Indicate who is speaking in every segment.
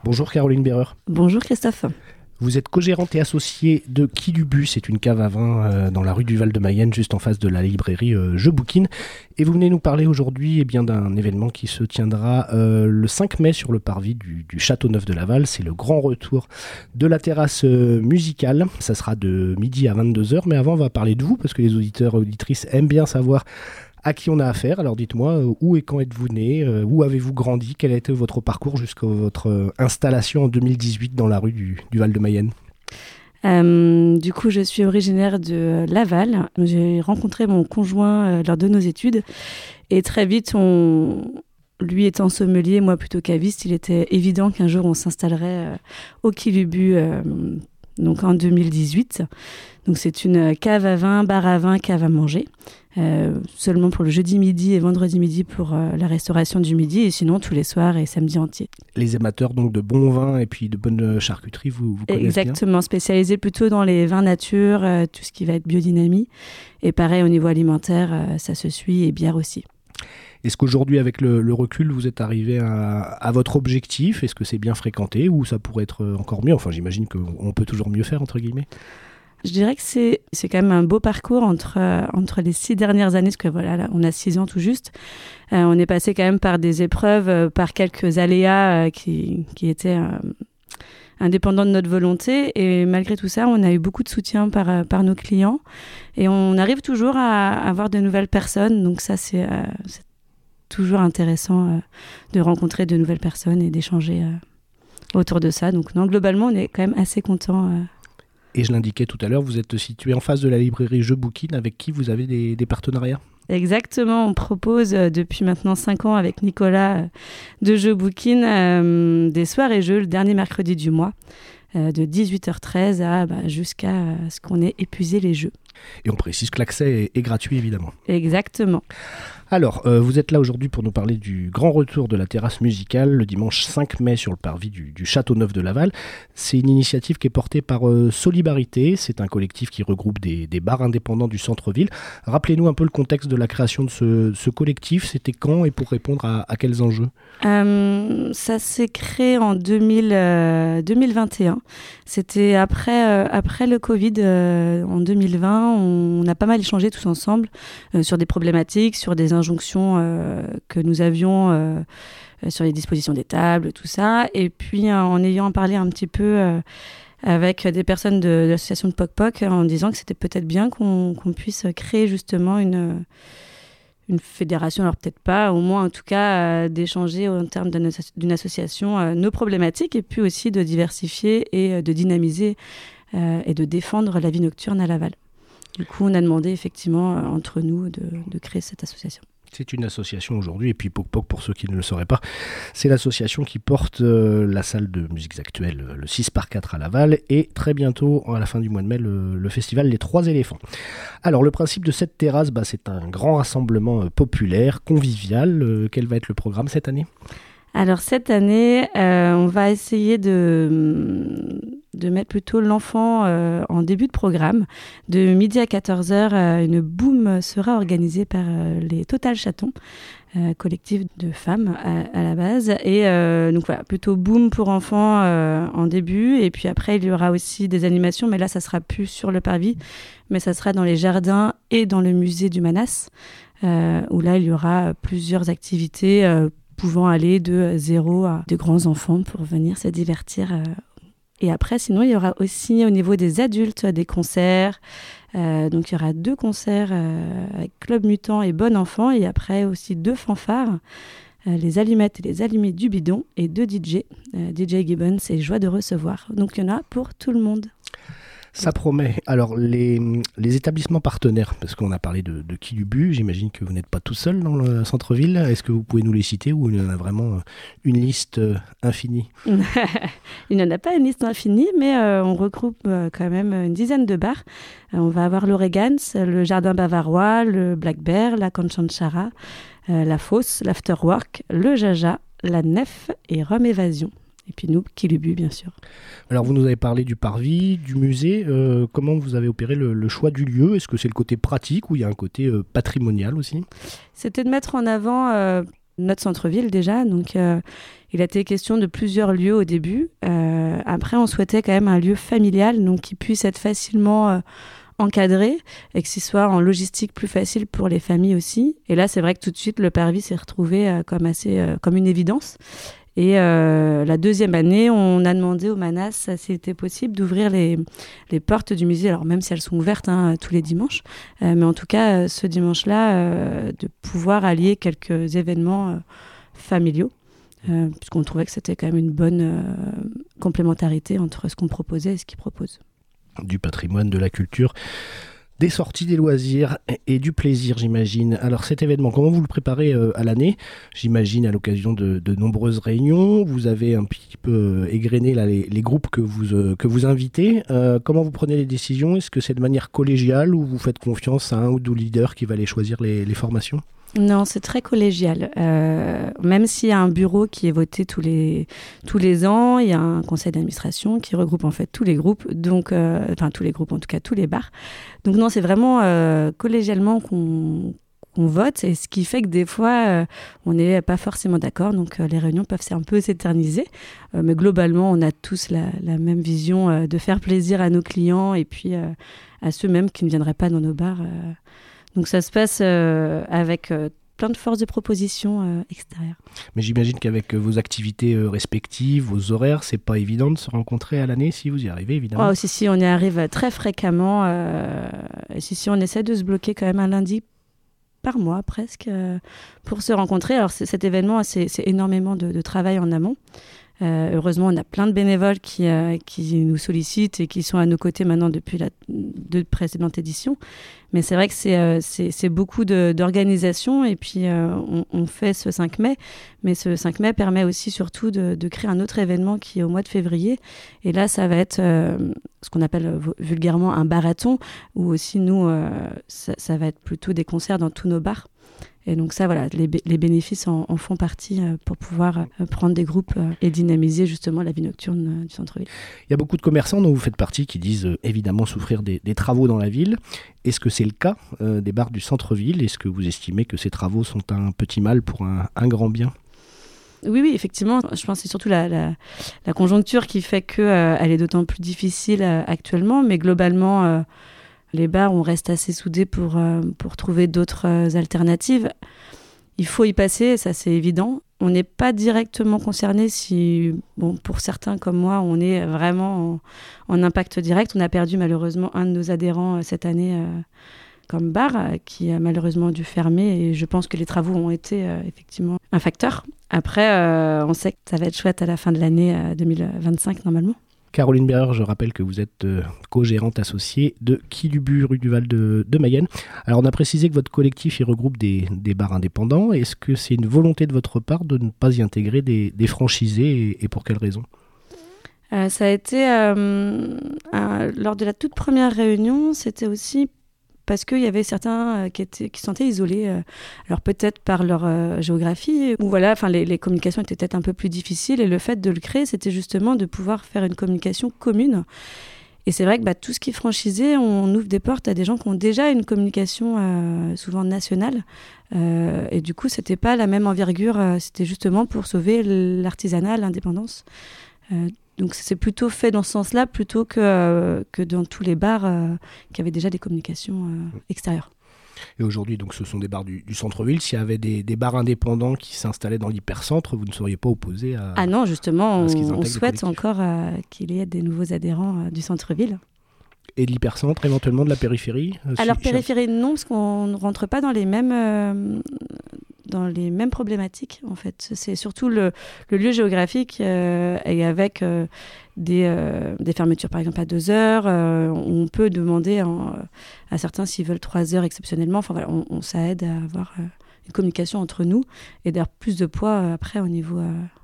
Speaker 1: Bonjour Caroline Berreur.
Speaker 2: Bonjour Christophe.
Speaker 1: Vous êtes co-gérante et associée de Quilubu, c'est une cave à vin dans la rue du Val-de-Mayenne, juste en face de la librairie Je Bouquine. Et vous venez nous parler aujourd'hui d'un événement qui se tiendra le 5 mai sur le parvis du Château-Neuf de Laval. C'est le grand retour de la terrasse musicale. Ça sera de midi à 22h, mais avant on va parler de vous, parce que les auditeurs et auditrices aiment bien savoir à qui on a affaire. Alors dites-moi, où et quand êtes-vous né, où avez-vous grandi, quel a été votre parcours jusqu'à votre installation en 2018 dans la rue du Val-de-Mayenne?
Speaker 2: Du coup, je suis originaire de Laval. J'ai rencontré mon conjoint lors de nos études et très vite, lui étant sommelier, moi plutôt caviste, il était évident qu'un jour on s'installerait au Quilubu, donc en 2018. Donc c'est une cave à vin, bar à vin, cave à manger. Seulement pour le jeudi midi et vendredi midi pour la restauration du midi, et sinon tous les soirs et samedi entier.
Speaker 1: Les amateurs donc de bon vin et puis de bonne charcuterie, vous connaissez bien?
Speaker 2: Exactement, spécialisé plutôt dans les vins nature, tout ce qui va être biodynamie. Et pareil au niveau alimentaire, ça se suit, et bière aussi.
Speaker 1: Est-ce qu'aujourd'hui, avec le recul, vous êtes arrivé à votre objectif? Est-ce que c'est bien fréquenté ou ça pourrait être encore mieux? Enfin, j'imagine qu'on peut toujours mieux faire, entre guillemets.
Speaker 2: Je dirais que c'est quand même un beau parcours entre les 6 dernières années, parce que voilà, là, on a 6 ans tout juste. On est passé quand même par des épreuves, par quelques aléas qui étaient indépendants de notre volonté. Et malgré tout ça, on a eu beaucoup de soutien par nos clients. Et on arrive toujours à avoir de nouvelles personnes. Donc ça, c'est toujours intéressant de rencontrer de nouvelles personnes et d'échanger autour de ça. Donc non, globalement, on est quand même assez contents.
Speaker 1: Et je l'indiquais tout à l'heure, vous êtes situé en face de la librairie Je Bouquine, avec qui vous avez des partenariats?
Speaker 2: Exactement, on propose depuis maintenant 5 ans avec Nicolas de Je Bouquine des soirées jeux le dernier mercredi du mois, de 18h13 jusqu'à ce qu'on ait épuisé les jeux.
Speaker 1: Et on précise que l'accès est gratuit, évidemment.
Speaker 2: Exactement.
Speaker 1: Alors, vous êtes là aujourd'hui pour nous parler du grand retour de la terrasse musicale le dimanche 5 mai sur le parvis du Château-Neuf de Laval. C'est une initiative qui est portée par Solibarité. C'est un collectif qui regroupe des bars indépendants du centre-ville. Rappelez-nous un peu le contexte de la création de ce collectif. C'était quand et pour répondre à quels enjeux?
Speaker 2: Ça s'est créé en 2021. C'était après le Covid en 2020. On a pas mal échangé tous ensemble sur des problématiques, sur des injonctions que nous avions sur les dispositions des tables, tout ça. Et puis en ayant parlé un petit peu avec des personnes de l'association de Poc Poc, en disant que c'était peut-être bien qu'on puisse créer justement une fédération, alors peut-être pas, au moins en tout cas d'échanger en termes d'une association nos problématiques, et puis aussi de diversifier et de dynamiser et de défendre la vie nocturne à Laval. Du coup, on a demandé effectivement entre nous de créer cette association.
Speaker 1: C'est une association aujourd'hui, et puis Poc Poc, pour ceux qui ne le sauraient pas, c'est l'association qui porte la salle de musiques actuelles, le 6x4 à Laval, et très bientôt, à la fin du mois de mai, le festival Les Trois Éléphants. Alors, le principe de cette terrasse, c'est un grand rassemblement populaire, convivial. Quel va être le programme cette année ?
Speaker 2: Alors, cette année, on va essayer de mettre plutôt l'enfant en début de programme. De midi à 14h, une boum sera organisée par les Total Chatons, collectif de femmes à la base. Et donc voilà, plutôt boum pour enfants en début. Et puis après, il y aura aussi des animations, mais là, ça sera plus sur le parvis, mais ça sera dans les jardins et dans le musée du Manas, où là, il y aura plusieurs activités pouvant aller de 0 à de grands enfants pour venir se divertir. Et après, sinon, il y aura aussi au niveau des adultes des concerts. Donc, il y aura 2 concerts avec Club Mutant et Bon Enfant. Et après, aussi 2 fanfares, les Allumettes et les Allumés du Bidon. Et 2 DJ, DJ Gibbons et Joie de recevoir. Donc, il y en a pour tout le monde.
Speaker 1: Ça promet. Alors, les établissements partenaires, parce qu'on a parlé de Quilubu, j'imagine que vous n'êtes pas tout seul dans le centre-ville. Est-ce que vous pouvez nous les citer, ou il y en a vraiment une liste infinie?
Speaker 2: Il n'y en a pas une liste infinie, mais on regroupe quand même une dizaine de bars. On va avoir l'Oregans, le Jardin Bavarois, le Black Bear, la Conchanchara, la Fosse, l'Afterwork, le Jaja, la Nef et Rome Évasion. Et puis nous, Quilubu, bien sûr.
Speaker 1: Alors, vous nous avez parlé du parvis, du musée. Comment vous avez opéré le choix du lieu? Est-ce que c'est le côté pratique ou il y a un côté patrimonial aussi?
Speaker 2: C'était de mettre en avant notre centre-ville déjà. Donc, il a été question de plusieurs lieux au début. Après, on souhaitait quand même un lieu familial, donc qui puisse être facilement encadré et que ce soit en logistique plus facile pour les familles aussi. Et là, c'est vrai que tout de suite, le parvis s'est retrouvé comme une évidence. Et la deuxième année, on a demandé au Manas si c'était possible d'ouvrir les portes du musée, alors même si elles sont ouvertes tous les dimanches, mais en tout cas, ce dimanche-là, de pouvoir allier quelques événements familiaux, puisqu'on trouvait que c'était quand même une bonne complémentarité entre ce qu'on proposait et ce qu'ils proposent.
Speaker 1: Du patrimoine, de la culture, des sorties, des loisirs et du plaisir, j'imagine. Alors cet événement, comment vous le préparez à l'année ? J'imagine à l'occasion de nombreuses réunions. Vous avez un petit peu égrené là, les groupes que vous invitez. Comment vous prenez les décisions ? Est-ce que c'est de manière collégiale ou vous faites confiance à un ou deux leaders qui va aller choisir les formations ?
Speaker 2: Non, c'est très collégial. Même s'il y a un bureau qui est voté tous les ans, il y a un conseil d'administration qui regroupe en fait tous les groupes, donc tous les groupes, en tout cas tous les bars. Donc non, c'est vraiment collégialement qu'on vote, et ce qui fait que des fois, on n'est pas forcément d'accord, donc les réunions peuvent un peu s'éterniser. Mais globalement, on a tous la même vision de faire plaisir à nos clients et puis à ceux même qui ne viendraient pas dans nos bars. Donc ça se passe avec plein de forces de proposition extérieures. Mais
Speaker 1: j'imagine qu'avec vos activités respectives, vos horaires, c'est pas évident de se rencontrer à l'année si vous y arrivez, évidemment.
Speaker 2: Oh, si, on y arrive très fréquemment. Si, on essaie de se bloquer quand même un lundi par mois presque pour se rencontrer. Alors cet événement, c'est énormément de travail en amont. Heureusement, on a plein de bénévoles qui nous sollicitent et qui sont à nos côtés maintenant depuis la deux précédentes éditions. Mais c'est vrai que c'est beaucoup d'organisation. Et puis, on fait ce 5 mai. Mais ce 5 mai permet aussi surtout de créer un autre événement qui est au mois de février. Et là, ça va être ce qu'on appelle vulgairement un barathon, où aussi, nous, ça va être plutôt des concerts dans tous nos bars. Et donc ça, voilà, les bénéfices en font partie pour pouvoir prendre des groupes et dynamiser justement la vie nocturne du centre-ville.
Speaker 1: Il y a beaucoup de commerçants dont vous faites partie qui disent évidemment souffrir des travaux dans la ville. Est-ce que c'est le cas des bars du centre-ville ? Est-ce que vous estimez que ces travaux sont un petit mal pour un grand bien ?
Speaker 2: Oui, effectivement. Je pense que c'est surtout la conjoncture qui fait qu'elle est d'autant plus difficile actuellement. Mais globalement, les bars, on reste assez soudés pour trouver d'autres alternatives. Il faut y passer, ça c'est évident. On n'est pas directement concerné si, pour certains comme moi, on est vraiment en impact direct. On a perdu malheureusement un de nos adhérents cette année comme bar, qui a malheureusement dû fermer. Et je pense que les travaux ont été effectivement un facteur. Après, on sait que ça va être chouette à la fin de l'année 2025 normalement.
Speaker 1: Caroline Berreur, je rappelle que vous êtes co-gérante associée de Quai du Bu, rue du Val de Mayenne. Alors on a précisé que votre collectif y regroupe des bars indépendants. Est-ce que c'est une volonté de votre part de ne pas y intégrer des franchisés et pour quelles raisons ?
Speaker 2: Ça a été, lors de la toute première réunion, c'était aussi parce qu'il y avait certains qui se sentaient isolés, alors peut-être par leur géographie, ou voilà, les communications étaient peut-être un peu plus difficiles, et le fait de le créer, c'était justement de pouvoir faire une communication commune. Et c'est vrai que tout ce qui est franchisé, on ouvre des portes à des gens qui ont déjà une communication souvent nationale, et du coup, c'était pas la même envergure, c'était justement pour sauver l'artisanat, l'indépendance. Donc c'est plutôt fait dans ce sens-là plutôt que dans tous les bars qui avaient déjà des communications extérieures.
Speaker 1: Et aujourd'hui, donc, ce sont des bars du centre-ville. S'il y avait des bars indépendants qui s'installaient dans l'hypercentre, vous ne seriez pas opposé à...
Speaker 2: Ah non, justement, on souhaite encore qu'il y ait des nouveaux adhérents du centre-ville.
Speaker 1: Et de l'hypercentre, éventuellement de la périphérie
Speaker 2: Alors périphérie, non, parce qu'on ne rentre pas dans les mêmes problématiques, en fait. C'est surtout le lieu géographique et avec des fermetures, par exemple, à 2 heures. On peut demander à certains s'ils veulent 3 heures exceptionnellement. Enfin, voilà, ça aide à avoir une communication entre nous et d'avoir plus de poids après au niveau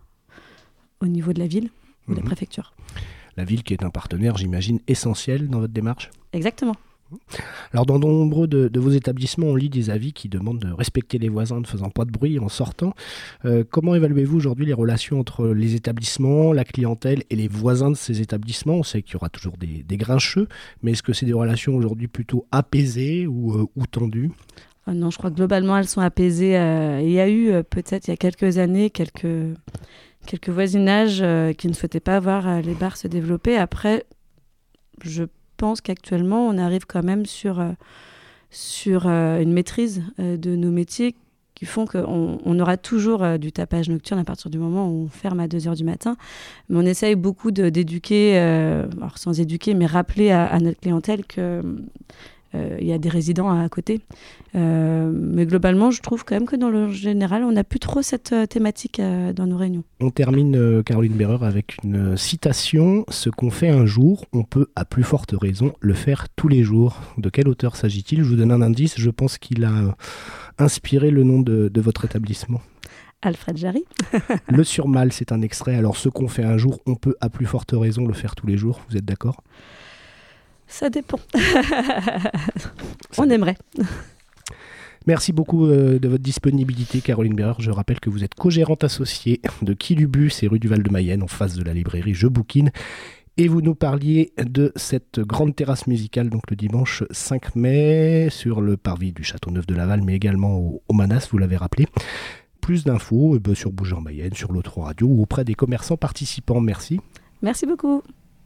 Speaker 2: de la ville ou de la préfecture.
Speaker 1: La ville qui est un partenaire, j'imagine, essentiel dans votre démarche ?
Speaker 2: Exactement.
Speaker 1: Alors, dans nombreux de vos établissements, on lit des avis qui demandent de respecter les voisins en ne faisant pas de bruit en sortant. Comment évaluez-vous aujourd'hui les relations entre les établissements, la clientèle et les voisins de ces établissements ? On sait qu'il y aura toujours des grincheux, mais est-ce que c'est des relations aujourd'hui plutôt apaisées ou tendues ?
Speaker 2: Non, je crois que globalement, elles sont apaisées. Il y a eu peut-être il y a quelques années quelques voisinages qui ne souhaitaient pas voir les bars se développer. Après, je pense qu'actuellement, on arrive quand même sur une maîtrise de nos métiers qui font qu'on aura toujours du tapage nocturne à partir du moment où on ferme à 2h du matin. Mais on essaye beaucoup d'éduquer, alors sans éduquer, mais rappeler à notre clientèle que il y a des résidents à côté. Mais globalement, je trouve quand même que dans le général, on n'a plus trop cette thématique dans nos réunions.
Speaker 1: On termine, Caroline Berreur, avec une citation. « Ce qu'on fait un jour, on peut, à plus forte raison, le faire tous les jours ». De quel auteur s'agit-il ? Je vous donne un indice. Je pense qu'il a inspiré le nom de votre établissement.
Speaker 2: Alfred Jarry.
Speaker 1: Le Surmal, c'est un extrait. Alors, ce qu'on fait un jour, on peut, à plus forte raison, le faire tous les jours. Vous êtes d'accord ?
Speaker 2: Ça dépend. On aimerait.
Speaker 1: Merci beaucoup de votre disponibilité, Caroline Berreur. Je rappelle que vous êtes co-gérante associée de Quai du Bus et rue du Val-de-Mayenne, en face de la librairie Je Bouquine. Et vous nous parliez de cette grande terrasse musicale, donc le dimanche 5 mai, sur le parvis du Châteauneuf de Laval, mais également au Manas, vous l'avez rappelé. Plus d'infos sur Bouger en Mayenne, sur l'Autre Radio ou auprès des commerçants participants. Merci.
Speaker 2: Merci beaucoup.